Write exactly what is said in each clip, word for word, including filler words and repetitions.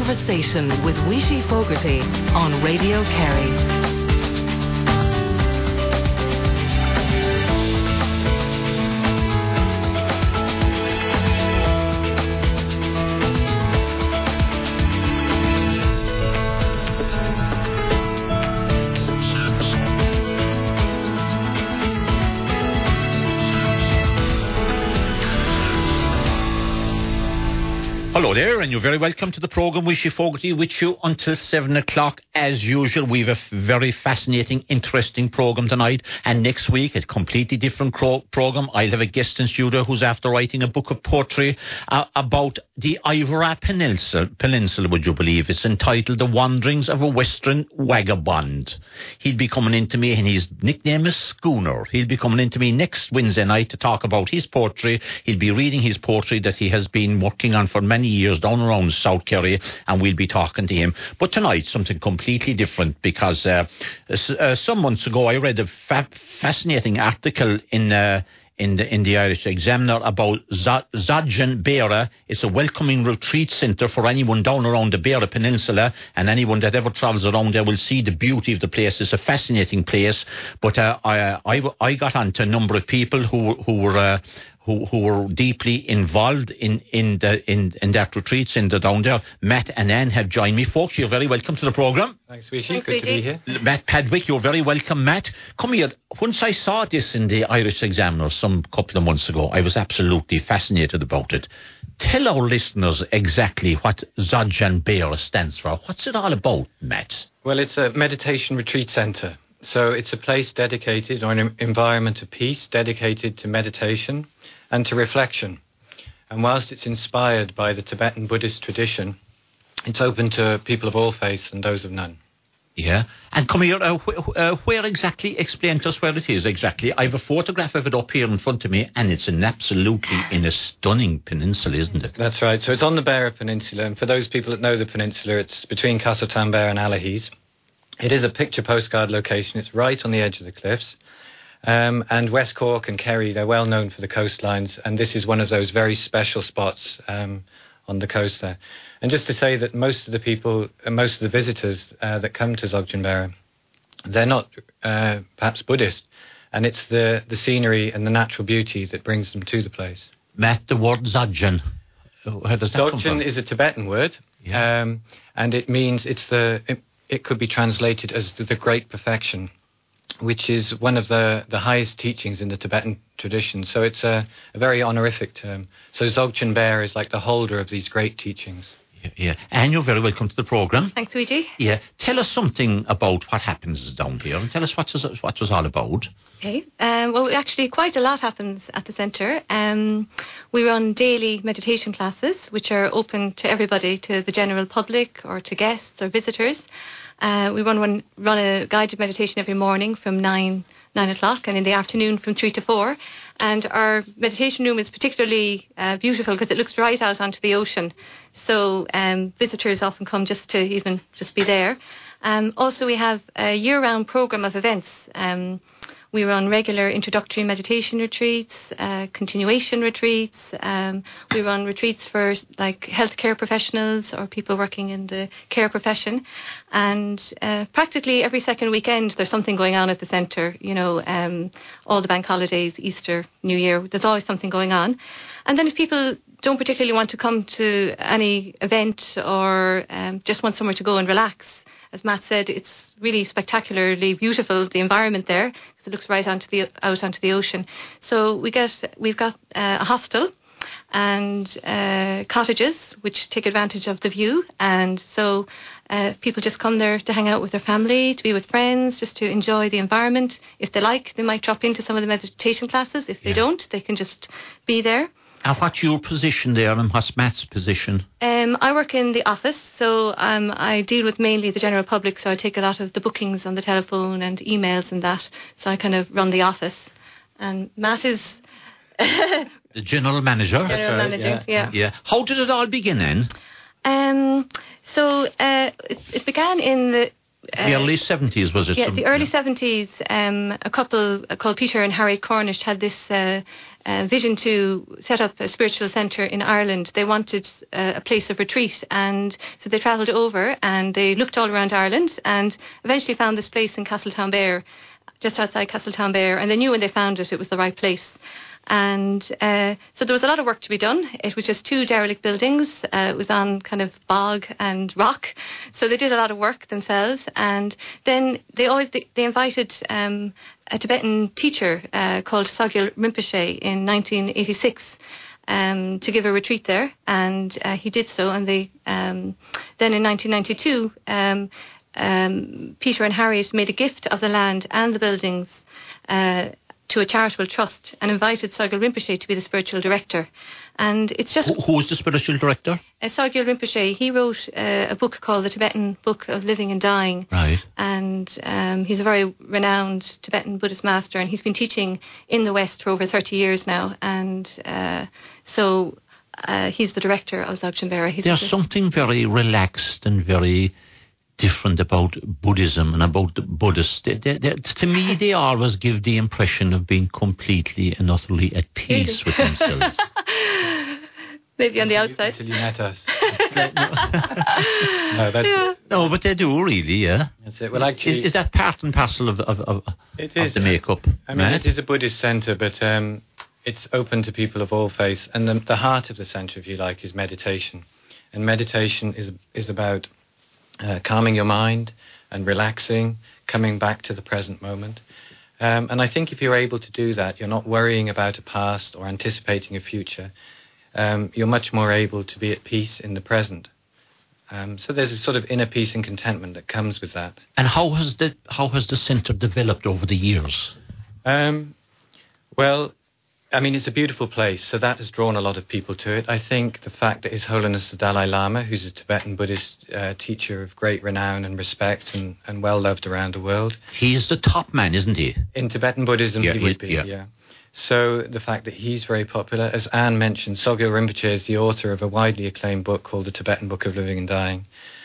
Conversation with Wishy Fogarty on Radio Kerry. Hello there, and you're very welcome to the programme Wishy Fogarty with you until seven o'clock as usual. We have a very fascinating, interesting programme tonight, and next week a completely different cro- programme. I'll have a guest in studio who's after writing a book of poetry uh, about the Iveragh Peninsula, Peninsula, would you believe. It's entitled The Wanderings of a Western Vagabond. He'll be coming in to me, and his nickname is Schooner. He'll be coming in to me next Wednesday night to talk about his poetry. He'll be reading his poetry that he has been working on for many years down around South Kerry, and we'll be talking to him. But tonight, something completely different, because uh, uh, some months ago I read a fa- fascinating article in uh, in the in the Irish Examiner about Zodgen Beara. It's a welcoming retreat centre for anyone down around the Beara Peninsula, and anyone that ever travels around there will see the beauty of the place. It's a fascinating place. But uh, I, I I got onto a number of people who who were. Uh, Who, who were deeply involved in in the in, in that retreat centre down there. Matt and Anne have joined me. Folks, you're very welcome to the programme. Thanks, Wishy. Good to be here. Matt Padwick, you're very welcome, Matt. Come here. Once I saw this in the Irish Examiner some couple of months ago, I was absolutely fascinated about it. Tell our listeners exactly what Zodgen Beara stands for. What's it all about, Matt? Well, it's a meditation retreat centre. So it's a place dedicated, or an environment of peace, dedicated to meditation and to reflection. And whilst it's inspired by the Tibetan Buddhist tradition, it's open to people of all faiths and those of none. Yeah. And come here, uh, wh- uh, where exactly, explain to us where it is exactly. I have a photograph of it up here in front of me, and it's an absolutely, in a stunning peninsula, isn't it? That's right. So it's on the Beara Peninsula, and for those people that know the peninsula, it's between Castletownbere and Allihies. It is a picture postcard location. It's right on the edge of the cliffs. Um, and West Cork and Kerry, they're well known for the coastlines, and this is one of those very special spots um, on the coast there. And just to say that most of the people, uh, most of the visitors uh, that come to Zodgen Beara, they're not uh, perhaps Buddhist, and it's the, the scenery and the natural beauty that brings them to the place. Matt, the word Zodgen, how does that come from? Zodgen is a Tibetan word, yeah. um, and it means it's the... It, It could be translated as the Great Perfection, which is one of the, the highest teachings in the Tibetan tradition. So it's a, a very honorific term. So Zodgen Beara is like the holder of these great teachings. Yeah, yeah. And you're very welcome to the programme. Thanks, Luigi. Yeah. Tell us something about what happens down here, and tell us what it's what it's all about. Okay. Um, well, actually, quite a lot happens at the centre. Um, we run daily meditation classes, which are open to everybody, to the general public or to guests or visitors. Uh, we run one run a guided meditation every morning from nine nine o'clock, and in the afternoon from three to four. And our meditation room is particularly uh, beautiful because it looks right out onto the ocean. So um, visitors often come just to even just be there. Um, also, we have a year-round program of events. Um, We run regular introductory meditation retreats, uh, continuation retreats. Um, we run retreats for like healthcare professionals or people working in the care profession. And uh, practically every second weekend there's something going on at the centre. You know, um, all the bank holidays, Easter, New Year, there's always something going on. And then if people don't particularly want to come to any event or um, just want somewhere to go and relax, as Matt said, it's really spectacularly beautiful, the environment there, because it looks right onto the out onto the ocean. So we get we've got uh, a hostel and uh, cottages which take advantage of the view, and so uh, people just come there to hang out with their family, to be with friends, just to enjoy the environment. If they like, they might drop into some of the meditation classes. If they yeah. don't, they can just be there. And what's your position there, and what's Matt's position? Um, I work in the office, so um, I deal with mainly the general public, so I take a lot of the bookings on the telephone and emails and that, so I kind of run the office. And Matt is... the general manager? General right, manager, yeah. yeah. yeah. How did it all begin then? Um, so uh, it, it began in the... Uh, the early seventies, was it? Yeah, some, the early yeah. seventies, um, a couple uh, called Peter and Harriet Cornish had this uh, uh, vision to set up a spiritual centre in Ireland. They wanted uh, a place of retreat, and so they travelled over and they looked all around Ireland and eventually found this place in Castletownbere, just outside Castletownbere, and they knew when they found it, it was the right place. And uh, so there was a lot of work to be done. It was just two derelict buildings. Uh, it was on kind of bog and rock. So they did a lot of work themselves. And then they always they, they invited um, a Tibetan teacher uh, called Sogyal Rinpoche in nineteen eighty-six um, to give a retreat there. And uh, he did so. And they um, then in nineteen ninety-two, um, um, Peter and Harriet made a gift of the land and the buildings uh, to a charitable trust and invited Sogyal Rinpoche to be the spiritual director. And it's just... Who, who is the spiritual director? Uh, Sogyal Rinpoche, he wrote uh, a book called The Tibetan Book of Living and Dying. Right. And um, he's a very renowned Tibetan Buddhist master, and he's been teaching in the West for over thirty years now. And uh, so uh, he's the director of Dzogchen Bera. He's There's the, something very relaxed and very different about Buddhism and about the Buddhists. They, they, they, to me, they always give the impression of being completely and utterly at peace with themselves. Maybe on the Until you- outside. Until you met us. no, that's Yeah. it. No, but they do, really, yeah. That's it. Well, actually, Is, is that part and parcel of, of, of, it of is the makeup? I mean, Matt? it is a Buddhist centre, but um, it's open to people of all faiths. And the, the heart of the centre, if you like, is meditation. And meditation is is about uh, calming your mind and relaxing, coming back to the present moment. Um, and I think if you're able to do that, you're not worrying about a past or anticipating a future. Um, you're much more able to be at peace in the present. Um, so there's a sort of inner peace and contentment that comes with that. And how has the how has the centre developed over the years? Um, well, I mean, it's a beautiful place, so that has drawn a lot of people to it. I think the fact that His Holiness the Dalai Lama, who's a Tibetan Buddhist uh, teacher of great renown and respect and, and well loved around the world. He is the top man, isn't he? In Tibetan Buddhism, Yeah, he would he- be, yeah. yeah. So the fact that he's very popular, as Anne mentioned, Sogyal Rinpoche is the author of a widely acclaimed book called The Tibetan Book of Living and Dying.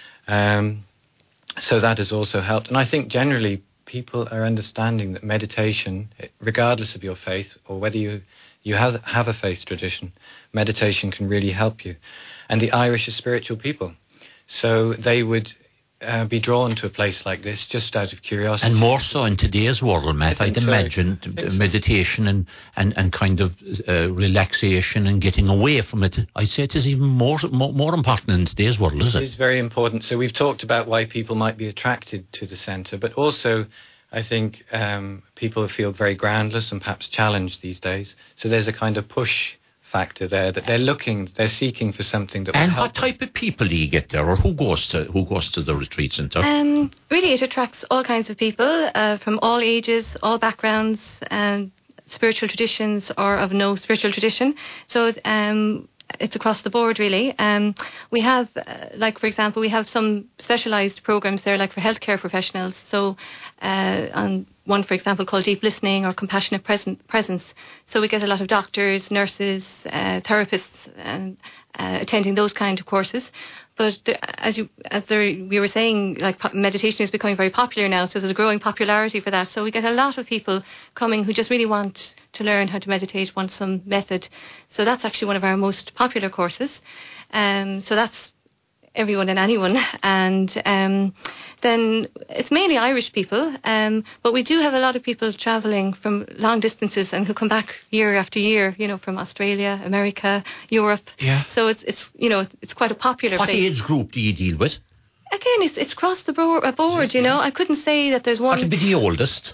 Um, so that has also helped. And I think generally people are understanding that meditation, regardless of your faith or whether you, you have, have a faith tradition, meditation can really help you. And the Irish are spiritual people. So they would uh, be drawn to a place like this just out of curiosity. And more so in today's world, Matt, I I'd think so. imagine I think so. meditation and, and, and kind of uh, relaxation and getting away from it. I'd say it is even more, more more important in today's world, is It it? is very important. So we've talked about why people might be attracted to the centre, but also I think um, people feel very groundless and perhaps challenged these days. So there's a kind of push factor there that they're looking, they're seeking for something that will And help what type of people do you get there, or who goes to who goes to the retreat centre? Um, really, it attracts all kinds of people uh, from all ages, all backgrounds, and spiritual traditions or of no spiritual tradition. So um, it's across the board, really. Um, we have, uh, like, for example, we have some specialised programs there, like for healthcare professionals. So uh, on one, for example, called Deep Listening or Compassionate Present, Presence. So we get a lot of doctors, nurses, uh, therapists and uh, attending those kind of courses. But there, as you, as there, we were saying, like po- meditation is becoming very popular now, so there's a growing popularity for that. So we get a lot of people coming who just really want to learn how to meditate, want some method. So that's actually one of our most popular courses. Um, so that's everyone and anyone. And um, then it's mainly Irish people, um, but we do have a lot of people travelling from long distances and who come back year after year, you know, from Australia, America, Europe. Yeah. So it's, it's you know, it's quite a popular What place. age group do you deal with? Again, it's it's across the board, board, you know. I couldn't say that there's What one. would be the oldest?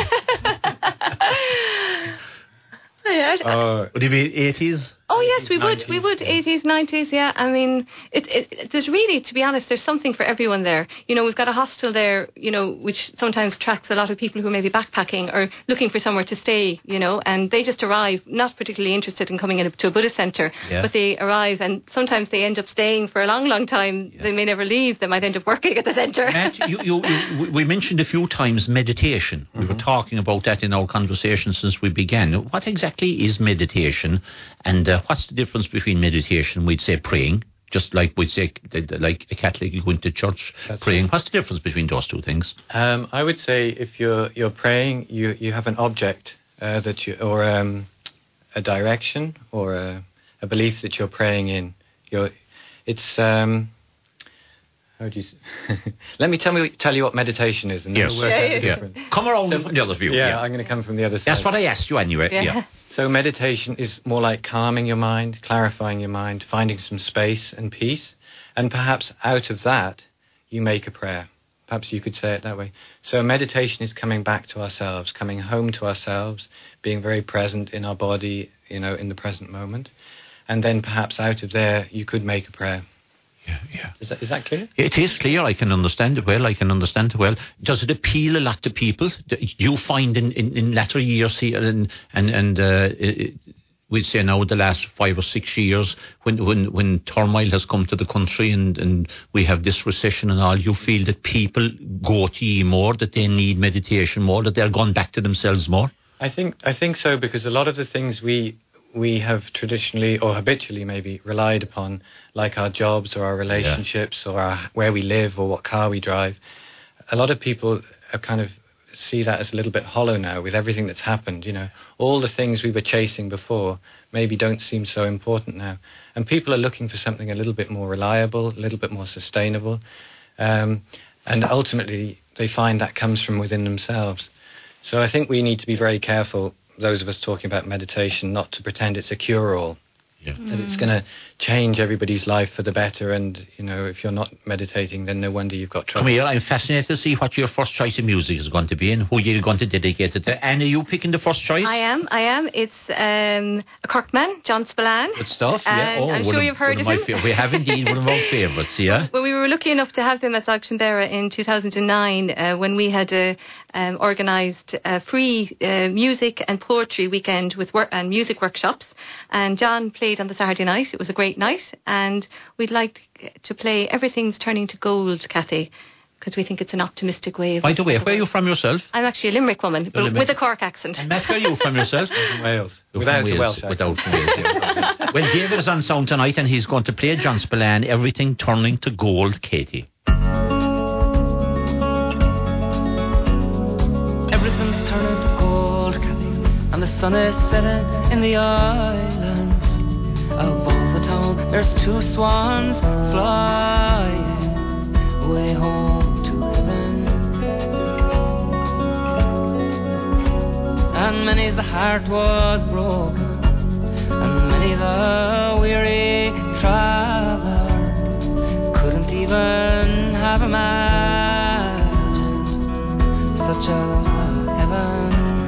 Yeah, I- Uh, Would it be eighties? Oh yes, we would. nineties, We would. yeah. eighties, nineties. Yeah. I mean, it, it. There's really, to be honest, there's something for everyone there. You know, we've got a hostel there. You know, which sometimes attracts a lot of people who may be backpacking or looking for somewhere to stay. You know, and they just arrive, not particularly interested in coming into a Buddhist centre, Yeah. but they arrive, and sometimes they end up staying for a long, long time. Yeah. They may never leave. They might end up working at the centre. Matt, you, you, you, we mentioned a few times meditation. We were talking about that in our conversation since we began. What exactly is meditation, and uh, what's the difference between meditation, we'd say praying, just like we'd say, like a Catholic going to church, That's praying. Right. What's the difference between those two things? Um, I would say if you're you're praying, you you have an object uh, that you or um, a direction or a, a belief that you're praying in. You're, it's um, how do you? Let me tell me tell you what meditation is, and then yes. we'll work yeah, out yeah, the yeah. difference. Come around so, from the other view. Yeah, yeah, I'm going to come from the other side. That's what I asked you anyway. Yeah. yeah. So meditation is more like calming your mind, clarifying your mind, finding some space and peace, and perhaps out of that you make a prayer. Perhaps you could say it that way. So meditation is coming back to ourselves, coming home to ourselves, being very present in our body, you know, in the present moment. And then perhaps out of there you could make a prayer. Yeah, yeah. Is that, is that clear? It is clear. I can understand it well. I can understand it well. Does it appeal a lot to people? Do you find in, in, in latter years here, and and, and uh, it, we'd say now the last five or six years, when when, when turmoil has come to the country and, and we have this recession and all, you feel that people go to you more, that they need meditation more, that they're going back to themselves more? I think I think so, because a lot of the things we we have traditionally or habitually maybe relied upon, like our jobs or our relationships yeah. or our, where we live or what car we drive, a lot of people are kind of see that as a little bit hollow now with everything that's happened. You know, all the things we were chasing before maybe don't seem so important now. And people are looking for something a little bit more reliable, a little bit more sustainable. Um, and ultimately, they find that comes from within themselves. So I think we need to be very careful, those of us talking about meditation, not to pretend it's a cure-all. Yeah. That it's going to change everybody's life for the better, and you know, if you're not meditating, then no wonder you've got trouble. Come here, I'm fascinated to see what your first choice of music is going to be and who you're going to dedicate it to. Anne, are you picking the first choice? I am, I am. It's um, a Kirkman, John Spillane. Good stuff, yeah. Oh, I'm sure of, you've heard of him. Fa- we have indeed, one of our favourites, yeah. Well, we were lucky enough to have him as Auction Bearer in two thousand nine uh, when we had uh, um, organised a free uh, music and poetry weekend with wor- and music workshops, and John played on the Saturday night. It was a great night, and we'd like to play Everything's Turning to Gold, Kathy, because we think it's an optimistic way of... By the way, where are you from yourself? I'm actually a Limerick woman, but Limerick. with a Cork accent. And Matt, where are you from yourself? From Wales. You're Without from Wales, a Welsh accent. Without Wales, yeah. Well, David is on sound tonight, and he's going to play John Spillane, Everything Turning to Gold, Katie. Everything's turning to gold, Kathy, and the sun is setting in the islands. Above the town, there's two swans flying way home to heaven. And many's the heart was broken, and many the weary traveller couldn't even have imagined such a heaven.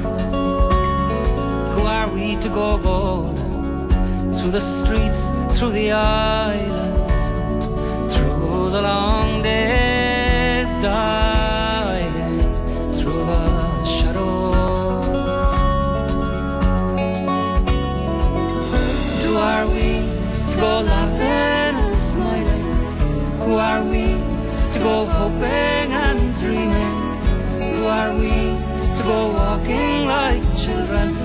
Who are we to go bold through the streets, through the islands, through the long days dying, through the shadows? Who are we to go laughing and smiling? Who are we to go hoping and dreaming? Who are we to go walking like children?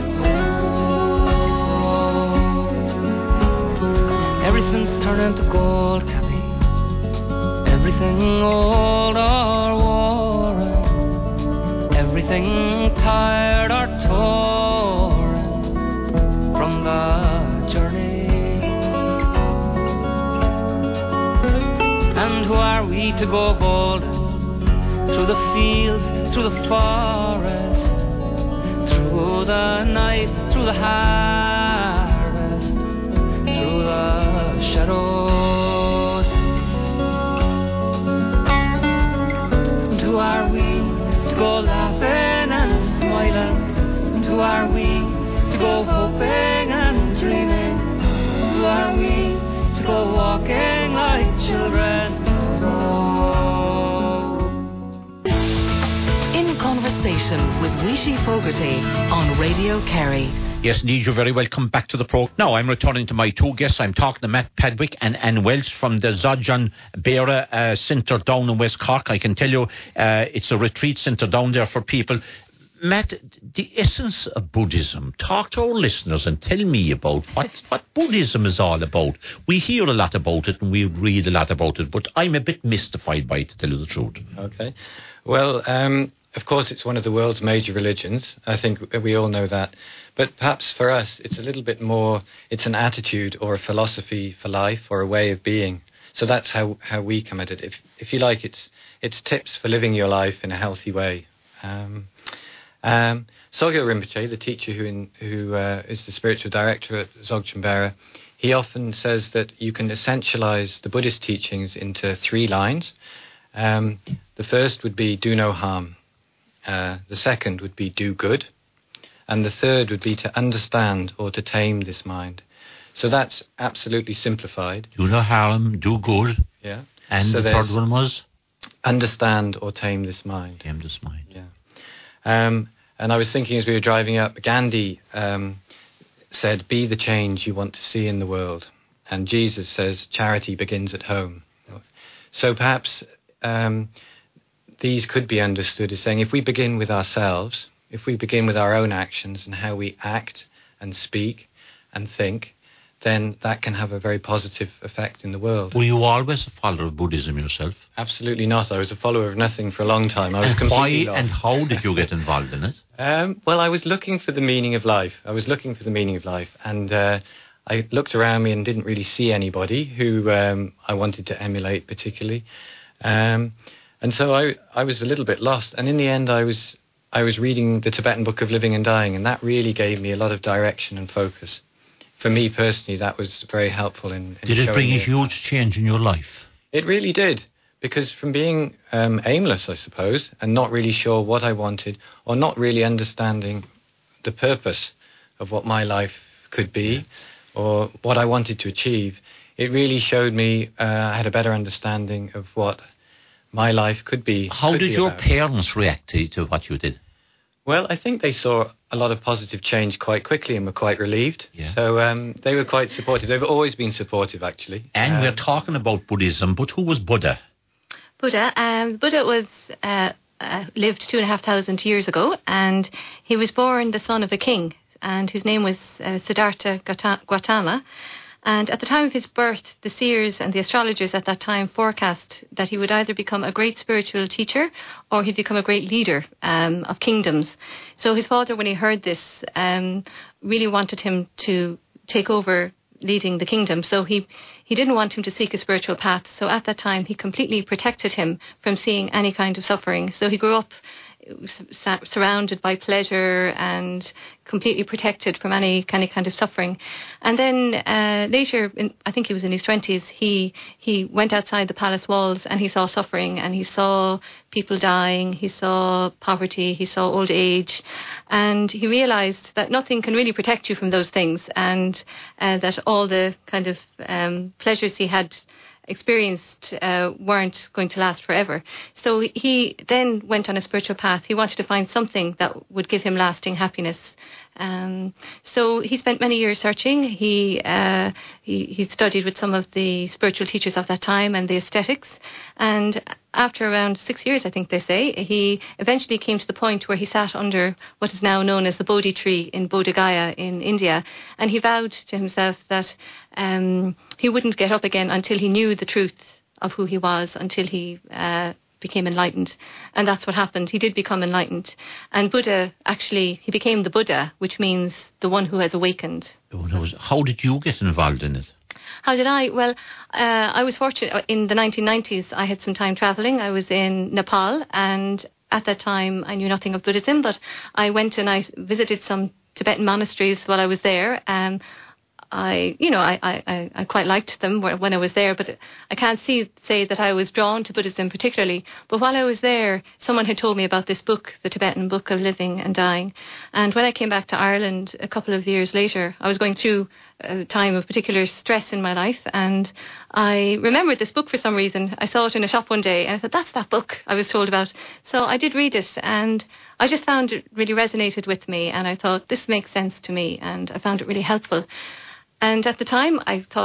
Everything's turning to gold, Kathy. Everything old or worn, everything tired or torn from the journey. And who are we to go bold through the fields, through the forest, through the night, through the harvest, through the shadows? And who are we to go laughing and smiling? And who are we to go hoping and dreaming? Who are we to go walking like children? Oh. In conversation with Rishi Fogarty on Radio Kerry. Yes, indeed, you're very welcome back to the program. Now, I'm returning to my two guests. I'm talking to Matt Padwick and Anne Welch from the John Bearer uh, Centre down in West Cork. I can tell you uh, it's a retreat centre down there for people. Matt, the essence of Buddhism, talk to our listeners and tell me about what, what Buddhism is all about. We hear a lot about it and we read a lot about it, but I'm a bit mystified by it, to tell you the truth. Okay. Well, um, of course, it's one of the world's major religions. I think we all know that. But perhaps for us, it's a little bit more, it's an attitude or a philosophy for life or a way of being. So that's how, how we come at it. If if you like, it's it's tips for living your life in a healthy way. Um, um, Sogyal Rinpoche, the teacher who in, who uh, is the spiritual director at Dzogchen Beara, he often says that you can essentialize the Buddhist teachings into three lines. Um, the first would be do no harm. Uh, the second would be do good. And the third would be to understand or to tame this mind. So that's absolutely simplified. Do no harm, do good. Yeah. And so the third one was? Understand or tame this mind. Tame this mind. Yeah. Um, and I was thinking as we were driving up, Gandhi um, said, be the change you want to see in the world. And Jesus says, charity begins at home. So perhaps um, these could be understood as saying, if we begin with ourselves, if we begin with our own actions and how we act and speak and think, then that can have a very positive effect in the world. Were you always a follower of Buddhism yourself? Absolutely not. I was a follower of nothing for a long time. I was and completely why lost. And how did you get involved in it? Um, well, I was looking for the meaning of life. I was looking for the meaning of life. And uh, I looked around me and didn't really see anybody who um, I wanted to emulate particularly. Um, and so I, I was a little bit lost. And in the end, I was I was reading the Tibetan Book of Living and Dying, and that really gave me a lot of direction and focus. For me personally, that was very helpful in, in Did it bring a me huge change in your life? It really did, because from being um, aimless, I suppose, and not really sure what I wanted, or not really understanding the purpose of what my life could be, or what I wanted to achieve, it really showed me uh, I had a better understanding of what my life could be. How could did be your about. parents react to, to what you did? Well, I think they saw a lot of positive change quite quickly and were quite relieved. Yeah. So um, they were quite supportive. They've always been supportive, actually. And um, we're talking about Buddhism, but who was Buddha? Buddha, um, Buddha was uh, uh, lived two and a half thousand years ago, and he was born the son of a king, and his name was uh, Siddhartha Gautama. And at the time of his birth, the seers and the astrologers at that time forecast that he would either become a great spiritual teacher or he'd become a great leader um, of kingdoms. So his father, when he heard this, um, really wanted him to take over leading the kingdom. So he, he didn't want him to seek a spiritual path. So at that time, he completely protected him from seeing any kind of suffering. So he grew up surrounded by pleasure and completely protected from any kind of kind of suffering. And then uh, later, in, I think he was in his twenties, he he went outside the palace walls and he saw suffering, and he saw people dying, he saw poverty, he saw old age, and he realized that nothing can really protect you from those things, and uh, that all the kind of um, pleasures he had experienced uh, weren't going to last forever. So he then went on a spiritual path. He wanted to find something that would give him lasting happiness. Um, so he spent many years searching. He, uh, he he studied with some of the spiritual teachers of that time and the ascetics. And after around six years, I think they say, he eventually came to the point where he sat under what is now known as the Bodhi tree in Bodh Gaya in India. And he vowed to himself that um, he wouldn't get up again until he knew the truth of who he was, until he uh, became enlightened. And that's what happened. He did become enlightened. And Buddha, actually, he became the Buddha, which means the one who has awakened. How did you get involved in it? How did I? Well, uh, I was fortunate. In the nineteen nineties, I had some time travelling. I was in Nepal, and at that time, I knew nothing of Buddhism, but I went and I visited some Tibetan monasteries while I was there. Um, I, you know, I, I, I quite liked them when I was there, but I can't see, say that I was drawn to Buddhism particularly. But while I was there, someone had told me about this book, the Tibetan Book of Living and Dying. And when I came back to Ireland a couple of years later, I was going through a time of particular stress in my life, and I remembered this book for some reason. I saw it in a shop one day, and I thought, that's that book I was told about. So I did read it, and I just found it really resonated with me, and I thought, this makes sense to me, and I found it really helpful. And at the time, I thought,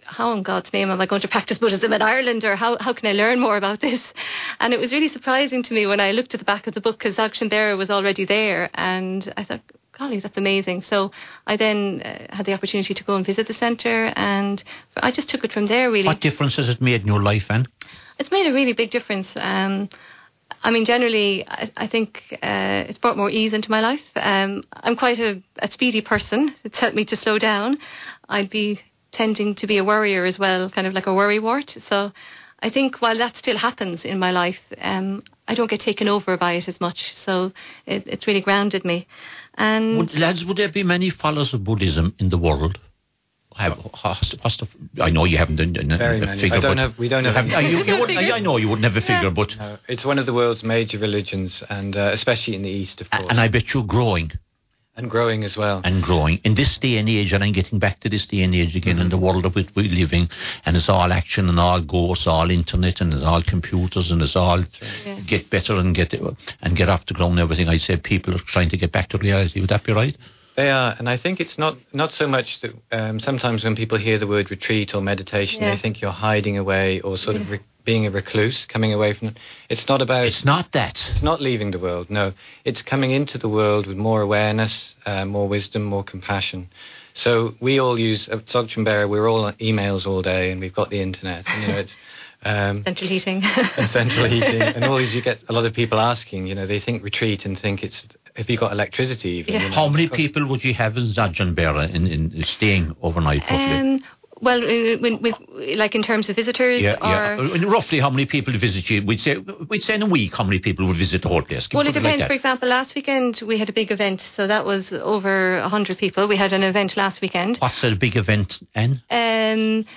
how in God's name am I going to practice Buddhism in Ireland, or how, how can I learn more about this? And it was really surprising to me when I looked at the back of the book, because Dzogchen Beara was already there, and I thought, golly, that's amazing. So I then uh, had the opportunity to go and visit the centre, and I just took it from there, really. What difference has it made in your life, Anne? It's made a really big difference. Um, I mean, generally, I, I think uh, it's brought more ease into my life. Um, I'm quite a, a speedy person. It's helped me to slow down. I'd be tending to be a worrier as well, kind of like a worrywart. So I think while that still happens in my life, um, I don't get taken over by it as much. So it, it's really grounded me. And would, lads, would there be many followers of Buddhism in the world? Have, what's, what's the, I know you haven't done a, Very a many. figure. I don't but have, we don't have. have you, you wouldn't, I know you wouldn't have a figure, but no, it's one of the world's major religions, and uh, especially in the East, of course. And I bet you're growing. And growing as well. And growing. In this day and age, and I'm getting back to this day and age again, mm-hmm. in the world of which we're living, and it's all action and all go, it's all internet and it's all computers and it's all right. yeah. get better and get and get off the ground and everything. I say people are trying to get back to reality. Would that be right? They are, and I think it's not, not so much that um, sometimes when people hear the word retreat or meditation, yeah. they think you're hiding away or sort yeah. of re- being a recluse, coming away from it. It's not about... It's not that. It's not leaving the world, no. It's coming into the world with more awareness, uh, more wisdom, more compassion. So we all use, at Dzogchen Beara, we're all on emails all day, and we've got the internet, and, you know, it's... Um, central heating. and central heating. And always you get a lot of people asking, you know, they think retreat and think it's... Have you got electricity even? Yeah. You know? How many people would you have in Dzogchen Beara in, in staying overnight roughly? Um, well, uh, when, with, like in terms of visitors? Yeah, or yeah. Roughly how many people visit you? We'd say, we'd say in a week how many people would visit the whole place. Well, it depends. Like for example, last weekend we had a big event, so that was over one hundred people. We had an event last weekend. What's a big event, Anne? Um,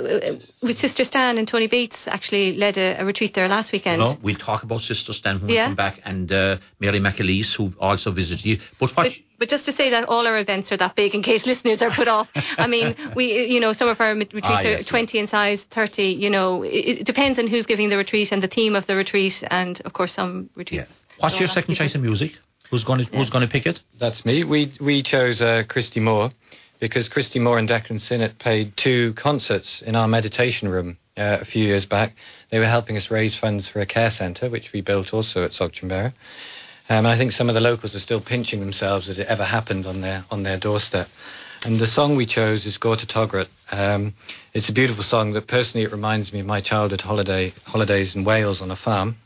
with Sister Stan and Tony Bates actually led a, a retreat there last weekend. No, we'll talk about Sister Stan when yeah. we come back, and uh, Mary McAleese, who also visited you. But what... But, But just to say that all our events are that big, in case listeners are put off. I mean, we, you know, some of our retreats ah, are yes, twenty yes. in size, thirty. You know, it, it depends on who's giving the retreat and the theme of the retreat, and of course some retreats. Yeah. What's your second choice of music? Who's going to yeah. Who's going to pick it? That's me. We we chose uh, Christy Moore because Christy Moore and Declan Sinnott played two concerts in our meditation room uh, a few years back. They were helping us raise funds for a care centre, which we built also at Dzogchen Beara. Um, I think some of the locals are still pinching themselves that it ever happened on their on their doorstep. And the song we chose is Gorta Tograt. Um, it's a beautiful song that personally it reminds me of my childhood holiday holidays in Wales on a farm.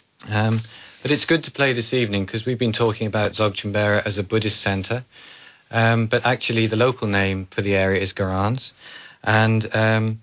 Um, but it's good to play this evening because we've been talking about Dzogchen Beara as a Buddhist centre. Um, but actually the local name for the area is Garans. And um,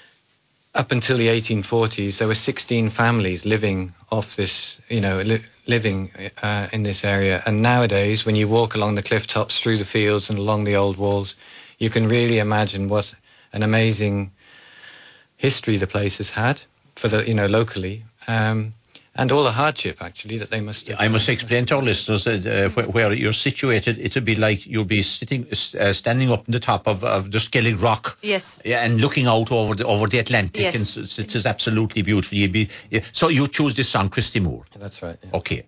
up until the eighteen forties, there were sixteen families living off this, you know, li- living uh, in this area. And nowadays, when you walk along the cliff tops, through the fields and along the old walls, you can really imagine what an amazing history the place has had for the, you know, locally. Um, and all the hardship, actually, that they must have. I must explain to our listeners that uh, where, where you're situated, it would be like you'll be sitting, uh, standing up on the top of, of the Skellig Rock. Yes. Yeah, and looking out over the over the Atlantic. Yes. And so, it is absolutely beautiful. You'd be, yeah. So you choose this song, Christy Moore. That's right. Yeah. Okay.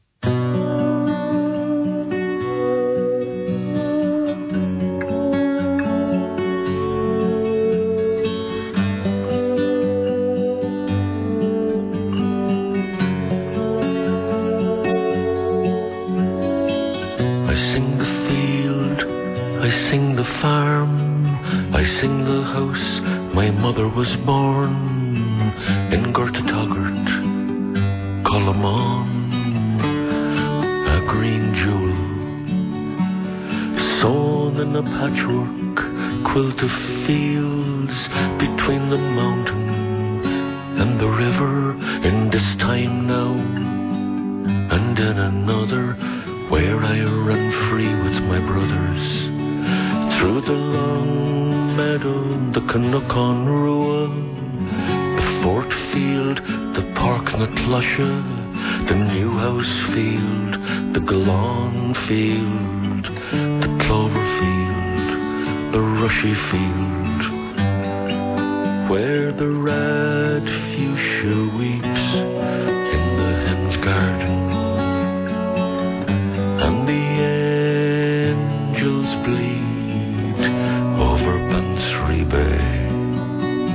Was born in Gorta Tograt, Colomon, a green jewel, sewn in a patchwork quilt of fields between the mountain and the river. In this time now, and in another, where I run free with my brothers through the long meadow, the Canuck-on Rua, the Fort Field, the Park na Clusha, the Newhouse Field, the Galan Field, the Clover Field, the Rushy Field, where the red fuchsia weeps in the hen's garden, and the angels bleed over Bantry Bay.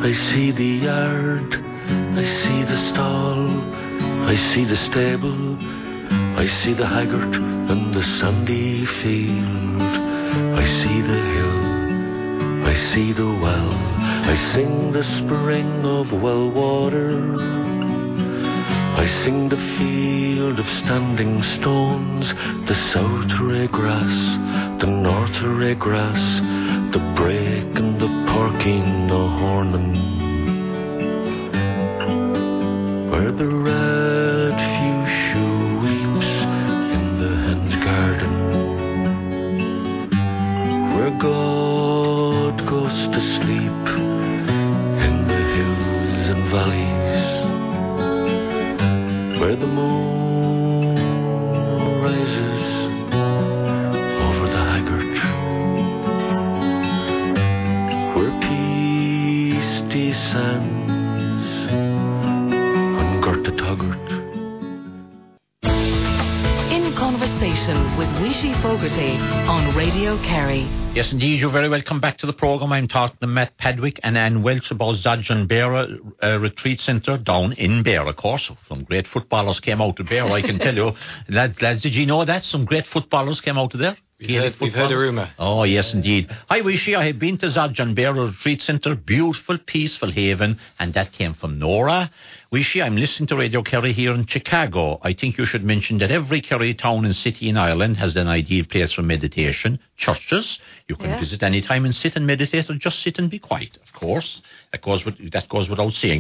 I see the yard, I see the stall, I see the stable, I see the haggart and the sandy field. I see the hill, I see the well, I sing the spring of well water. I sing the field of standing stones, the south ray grass, the north ray grass, the brake and the porking, the hornin'. Where the red fuchsia weeps in the hen's garden, where God goes to sleep in the hills and valleys, where the moon rises over the haggart, where peace descends on Gert the Taggart. In conversation with Wishy Fogarty on Radio Kerry. Yes, indeed. You're very welcome back to the programme. I'm talking to Matt Padwick and Anne Welch about Zodgen Beara uh, Retreat Centre down in Beara, of course. Some great footballers came out of Beara, I can tell you. Lads, lads, did you know that? Some great footballers came out of there? We've heard, we've heard a rumour. Oh, yes, indeed. Hi, Wishy. I have been to Zodgen Beara Retreat Centre. Beautiful, peaceful haven. And that came from Nora. Wishy, I'm listening to Radio Kerry here in Chicago. I think you should mention that every Kerry town and city in Ireland has an ideal place for meditation. Churches. You can yeah. visit any time and sit and meditate or just sit and be quiet, of course. That goes, with, that goes without saying.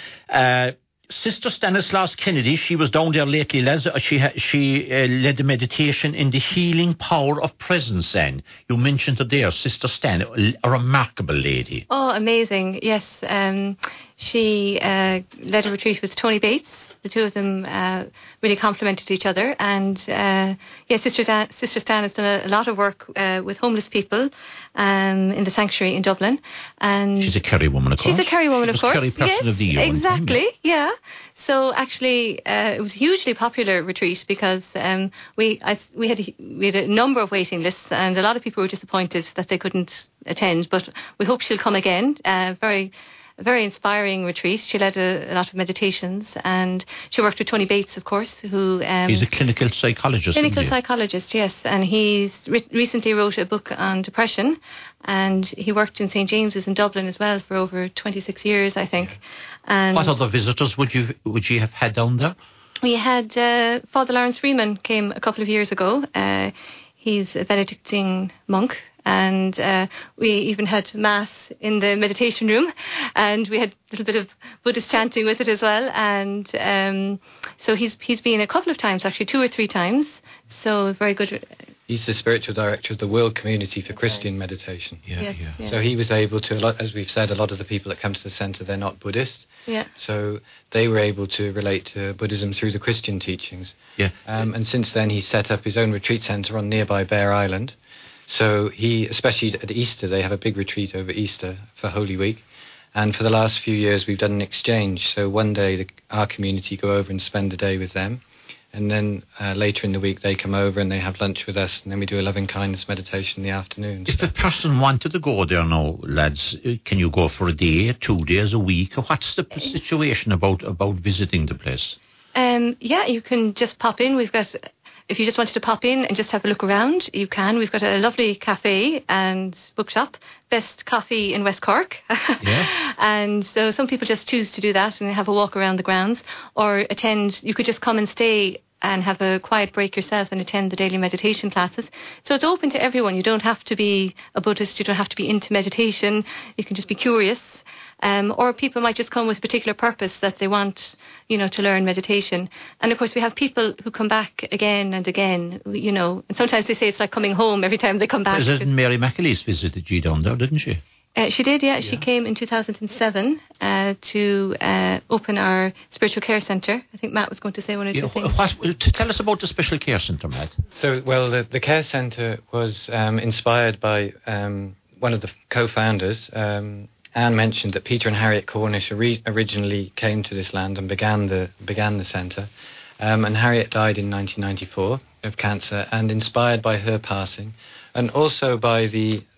Uh, Sister Stanislaus Kennedy, she was down there lately, Les. She ha- she uh, led the meditation in the healing power of presence then. You mentioned her there, Sister Stan, a remarkable lady. Oh, amazing. Yes. Um, she uh, led a retreat with Tony Bates. The two of them uh, really complemented each other. And, uh, yeah, Sister, Dan, Sister Stan has done a, a lot of work uh, with homeless people um, in the sanctuary in Dublin. And she's a Kerry woman, of course. She's a Kerry woman, she of course. Kerry Person yes, of the Year. Exactly, yeah. So actually, uh, it was a hugely popular retreat because um, we I, we had a, we had a number of waiting lists, and a lot of people were disappointed that they couldn't attend. But we hope she'll come again. Uh, very. A very inspiring retreat. She led a, a lot of meditations, and she worked with Tony Bates, of course, who... Um, he's a clinical psychologist. Clinical psychologist, yes. And he's re- recently wrote a book on depression, and he worked in Saint James's in Dublin as well for over twenty-six years, I think. And what other visitors would you would you have had down there? We had uh, Father Lawrence Freeman came a couple of years ago. Uh, he's a Benedictine monk. And uh, we even had Mass in the meditation room, and we had a little bit of Buddhist chanting with it as well. And um, so he's he's been a couple of times, actually two or three times. So very good. He's the spiritual director of the World Community for Christian Meditation. Yeah, yes, yeah. yeah. So he was able to, as we've said, a lot of the people that come to the centre, they're not Buddhist. Yeah. So they were able to relate to Buddhism through the Christian teachings. Yeah. Um, and since then, he's set up his own retreat centre on nearby Bear Island. So he, especially at Easter, they have a big retreat over Easter for Holy Week. And for the last few years, we've done an exchange. So one day, the, our community go over and spend a day with them. And then uh, later in the week, they come over and they have lunch with us. And then we do a loving kindness meditation in the afternoon. If a person wanted to go there now, lads, can you go for a day, two days, a week? What's the situation about, about visiting the place? Um, yeah, you can just pop in. We've got... If you just wanted to pop in and just have a look around, you can. We've got a lovely cafe and bookshop, best coffee in West Cork. Yeah. And so some people just choose to do that and have a walk around the grounds, or attend. You could just come and stay and have a quiet break yourself and attend the daily meditation classes. So it's open to everyone. You don't have to be a Buddhist. You don't have to be into meditation. You can just be curious. Um, or people might just come with a particular purpose that they want, you know, to learn meditation. And of course, we have people who come back again and again, you know, and sometimes they say it's like coming home every time they come back. President Mary McAleese visited you down there, didn't she? Uh, she did, yeah. yeah. She came in two thousand seven uh, to uh, open our spiritual care centre. I think Matt was going to say one or two yeah, things. What, tell us about the special care centre, Matt. So, well, the, the care centre was um, inspired by um, one of the co-founders. Um, Anne mentioned that Peter and Harriet Cornish ori- originally came to this land and began the began the centre. Um, and Harriet died in nineteen ninety-four of cancer, and inspired by her passing, and also by the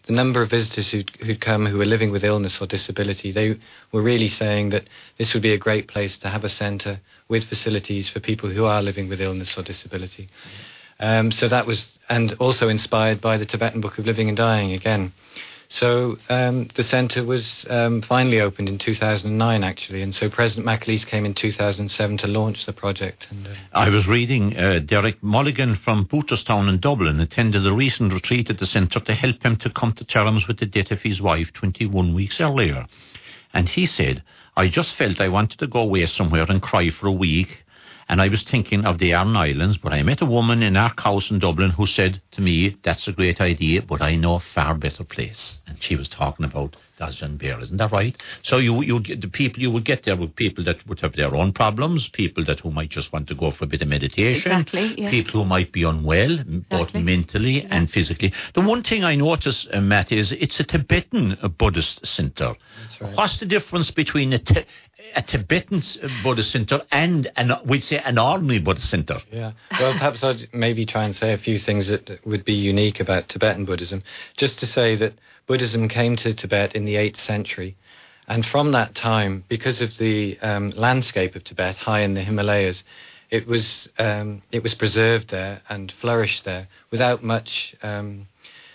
the number of visitors who'd, who'd come who were living with illness or disability, they were really saying that this would be a great place to have a centre with facilities for people who are living with illness or disability. Um, so that was, and also inspired by the Tibetan Book of Living and Dying again. So um, the centre was um, finally opened in two thousand nine, actually, and so President McAleese came in two thousand seven to launch the project. And, uh, I was reading uh, Derek Mulligan from Booterstown in Dublin attended a recent retreat at the centre to help him to come to terms with the death of his wife twenty-one weeks earlier. And he said, I just felt I wanted to go away somewhere and cry for a week. And I was thinking of the Aran Islands, but I met a woman in Ark House in Dublin who said to me, that's a great idea, but I know a far better place. And she was talking about Dodgeon Bear, isn't that right? So you you get the people you would get there with people that would have their own problems, people that who might just want to go for a bit of meditation, exactly, yeah. people who might be unwell, both exactly. mentally yeah. and physically. The one thing I notice, uh, Matt, is it's a Tibetan uh, Buddhist centre. That's right. What's the difference between a, t- a Tibetan Buddhist centre and, an, we'd say, an ordinary Buddhist centre? Yeah. Well, perhaps I'd maybe try and say a few things that would be unique about Tibetan Buddhism. Just to say that Buddhism came to Tibet in the eighth century. And from that time, because of the um, landscape of Tibet, high in the Himalayas, it was um, it was preserved there and flourished there without much, um,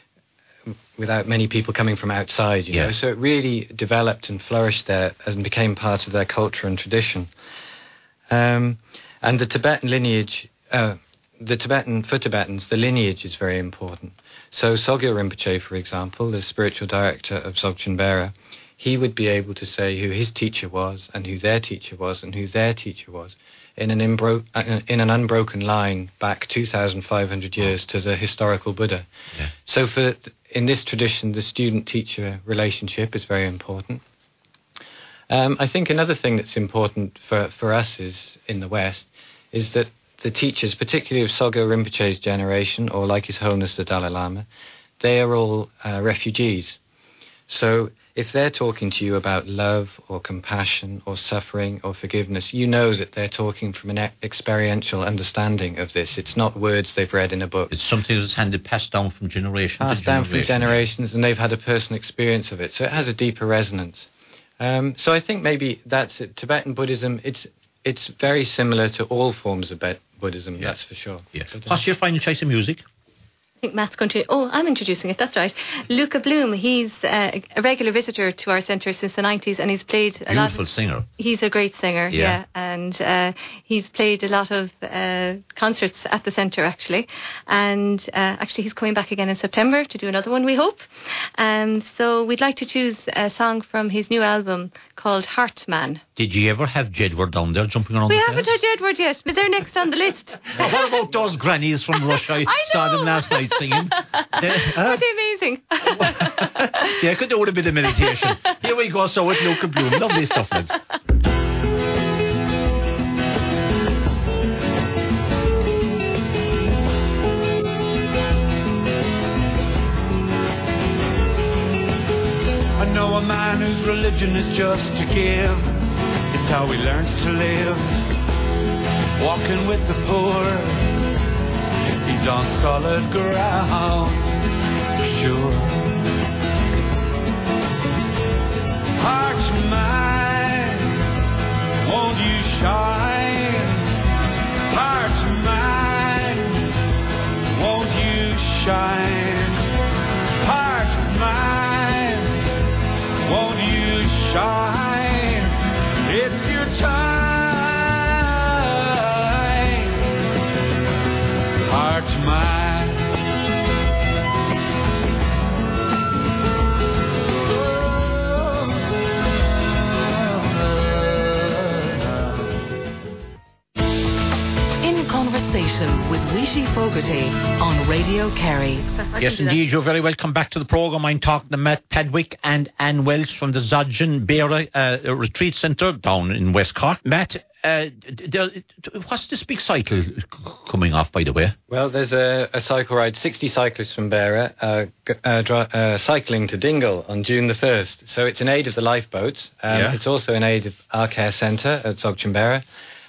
without many people coming from outside. You yes. know? So it really developed and flourished there and became part of their culture and tradition. Um, and the Tibetan lineage, uh, the Tibetan for Tibetans, the lineage is very important. So Sogyal Rinpoche, for example, the spiritual director of Dzogchen Beara, he would be able to say who his teacher was and who their teacher was and who their teacher was in an, imbro- in an unbroken line back two thousand five hundred years to the historical Buddha. Yeah. So for in this tradition, the student-teacher relationship is very important. Um, I think another thing that's important for, for us is in the West is that the teachers, particularly of Sogyal Rinpoche's generation, or like His Holiness the Dalai Lama, they are all uh, refugees. So if they're talking to you about love or compassion or suffering or forgiveness, you know that they're talking from an e- experiential understanding of this. It's not words they've read in a book. It's something that's handed, passed down from generation Passed to down generation. from generations, and they've had a personal experience of it. So it has a deeper resonance. Um, so I think maybe that's it. Tibetan Buddhism, it's it's very similar to all forms of Be- Buddhism, Yeah. that's for sure. Yeah. But, uh, What's your final choice of music? I think Matt's going to... Oh, I'm introducing it, that's right. Luca Bloom, he's uh, a regular visitor to our centre since the nineties, and he's played a lot Beautiful of... singer. He's a great singer, Yeah. yeah, and uh, he's played a lot of uh, concerts at the centre, actually, and uh, actually he's coming back again in September to do another one, we hope. And so we'd like to choose a song from his new album called Heartman. Did you ever have Jedward down there jumping around We the haven't place? had Edward yet, but they're next on the list. Well, what about those grannies from Russia? I, I saw know. them last night singing. Yeah, huh? Aren't they amazing? Yeah, I could do with a bit of meditation. Here we go, so with Luca Bloom. Lovely stuff, lads. I know a man whose religion is just to give. It's how he learns to live. Walking with the poor, he's on solid ground, for sure. Heart mine, won't you shine? Heart mine, won't you shine? Heart mine, won't you shine? It's your time. Heart mine. In conversation with Rishi Fogarty on Radio Kerry. Yes, indeed. You're very welcome back to the programme. I'm talking to Matt Padwick and Anne Welsh from the Dzogchen Beara uh, Retreat Centre down in West Cork. Matt, uh, d- d- what's this big cycle c- coming off, by the way? Well, there's a, a cycle ride, sixty cyclists from Beara, uh, g- uh, dri- uh, cycling to Dingle on June the first. So it's in aid of the lifeboats. Um, Yeah. It's also in aid of our care centre at Dzogchen Beara.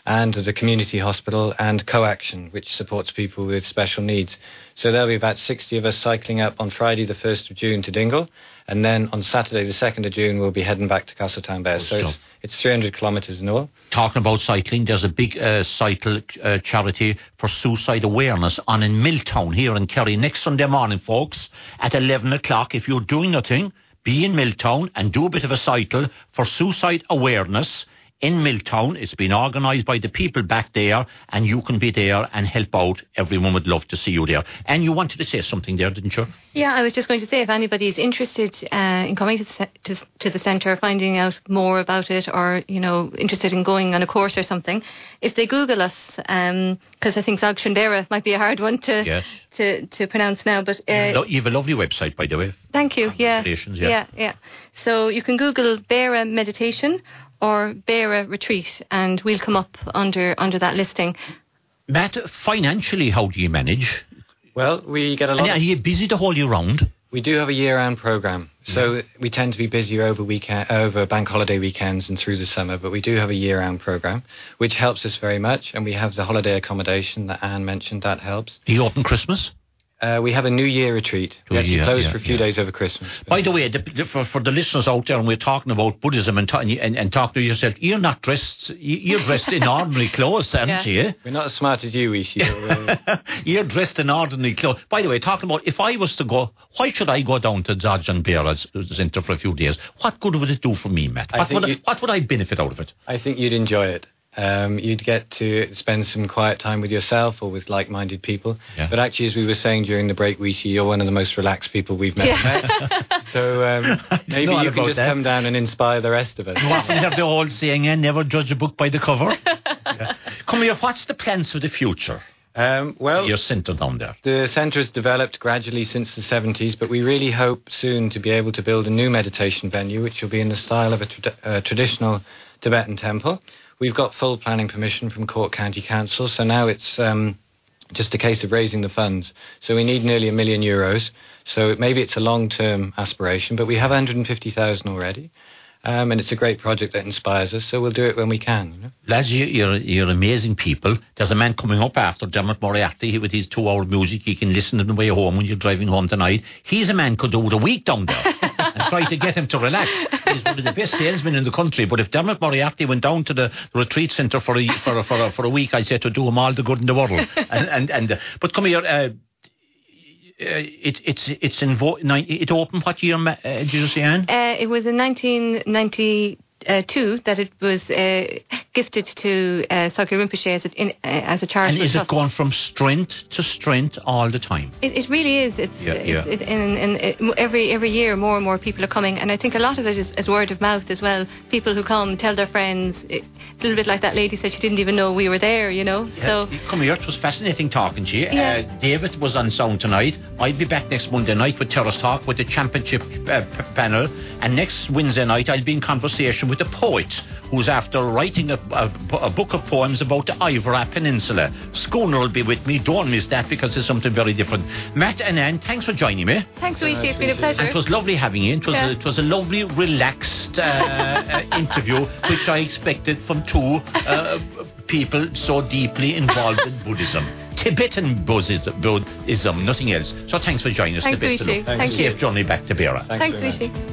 and the community hospital, and Co-Action, which supports people with special needs. So there'll be about sixty of us cycling up on Friday the first of June to Dingle, and then on Saturday the second of June we'll be heading back to Castletownbere. So it's, it's three hundred kilometres in all. Talking about cycling, there's a big uh, cycle uh, charity for suicide awareness on in Milltown here in Kerry next Sunday morning, folks, at eleven o'clock. If you're doing nothing, be in Milltown and do a bit of a cycle for suicide awareness in Milltown. It's been organised by the people back there, and you can be there and help out. Everyone would love to see you there. And you wanted to say something there, didn't you? Yeah, I was just going to say, if anybody is interested uh, in coming to the, to, to the centre, finding out more about it, or, you know, interested in going on a course or something, if they Google us, because um, I think Zag Shundera might be a hard one to yes. to, to pronounce now. But uh, you have a lovely website, by the way. Thank you, yeah. yeah. Yeah, yeah. So you can Google Beara Meditation or Beara Retreat, and we'll come up under under that listing. Matt, financially, how do you manage? Well, we get a lot. And are you busy the whole year round? We do have a year-round programme, so yeah. we tend to be busier over weekend, over bank holiday weekends and through the summer, but we do have a year-round programme, which helps us very much, and we have the holiday accommodation that Anne mentioned, that helps. Are you open Christmas? Uh, we have a New Year retreat. We actually yeah, closed yeah, for a few yeah. days over Christmas. By the way, the, the, for, for the listeners out there, and we're talking about Buddhism and, and, and, and talking to yourself, you're not dressed, you're dressed in ordinary clothes, aren't yeah. you? We're not as smart as you, Ishi. You're dressed in ordinary clothes. By the way, talking about, if I was to go, why should I go down to Zag Shundera's centre for a few days? What good would it do for me, Matt? What would, I, what would I benefit out of it? I think you'd enjoy it. Um, you'd get to spend some quiet time with yourself or with like-minded people. Yeah. But actually, as we were saying during the break, Wishi, you're one of the most relaxed people we've met. Yeah. So um, maybe you can just that. come down and inspire the rest of us. You often have the old saying, eh, never judge a book by the cover. yeah. Come here, what's the plans for the future? Um, well, your centre down there. The centre has developed gradually since the seventies, but we really hope soon to be able to build a new meditation venue, which will be in the style of a tra- uh, traditional Tibetan temple. We've got full planning permission from Cork County Council, so now it's um, just a case of raising the funds. So we need nearly a million euros. So maybe it's a long-term aspiration, but we have one hundred fifty thousand already. Um, and it's a great project that inspires us, so we'll do it when we can. You know? Lads, you, you're, you're amazing people. There's a man coming up after, Dermot Moriarty, with his two-hour music. You can listen to the way home when you're driving home tonight. He's a man could do it a week down there and try to get him to relax. He's one of the best salesmen in the country. But if Dermot Moriarty went down to the retreat centre for a, for a, for a, for a week, I'd say to do him all the good in the world. and, and, and, uh, but come here... Uh, Uh, it, it's it's in vo- ni- it opened what year, uh, did you say, Anne? Uh, it was in nineteen ninety-two that it was uh, gifted to uh, Sakya Rinpoche as a, in, uh, as a charitable And is trust. it going from strength to strength all the time? It, it really is. It's, yeah, yeah. It, it, and, and it, every every year more and more people are coming, and I think a lot of it is, is word of mouth as well. People who come tell their friends. It, it's a little bit like that lady said she didn't even know we were there, you know. Yeah, so come here, it was fascinating talking to you. Yeah. Uh, David was on sound tonight. I'll be back next Monday night with Terrace Talk with the championship uh, p- panel, and next Wednesday night I'll be in conversation with a poet who's after writing a, a, a book of poems about the Iveragh Peninsula. Schooner will be with me. Don't miss that, because there's something very different. Matt and Anne, thanks for joining me. Thanks, Rishi. It's been a pleasure. And it was lovely having you. It was, yeah. a, it was a lovely, relaxed uh, uh, interview, which I expected from two uh, people so deeply involved in Buddhism. Tibetan Buddhism, Buddhism, nothing else. So thanks for joining us. Thanks, the best Rishi. of luck. Thank Safe you. journey back to Beara. Thanks, Rishi.